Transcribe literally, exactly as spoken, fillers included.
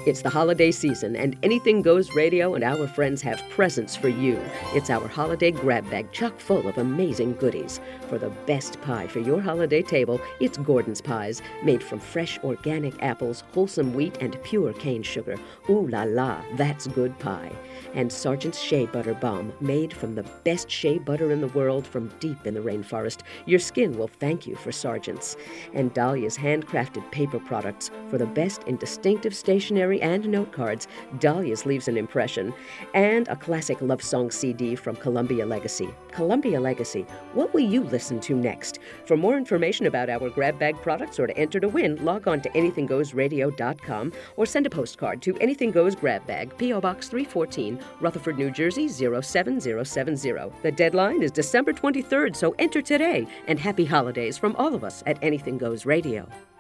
It's the holiday season, and Anything Goes Radio and our friends have presents for you. It's our holiday grab bag chock full of amazing goodies. For the best pie for your holiday table, it's Gordon's Pies, made from fresh organic apples, wholesome wheat, and pure cane sugar. Ooh la la, that's good pie. And Sergeant's Shea Butter Balm, made from the best shea butter in the world from deep in the rainforest. Your skin will thank you for Sergeant's. And Dahlia's handcrafted paper products for the best in distinctive stationery and note cards. Dahlia's leaves an impression. And a classic love song C D from Columbia Legacy. Columbia Legacy, what will you listen to next? For more information about our grab bag products or to enter to win, log on to anything goes radio dot com or send a postcard to Anything Goes Grab Bag, P O Box three fourteen, Rutherford, New Jersey zero seven zero seven zero. The deadline is December twenty-third, so enter today. And happy holidays from all of us at Anything Goes Radio.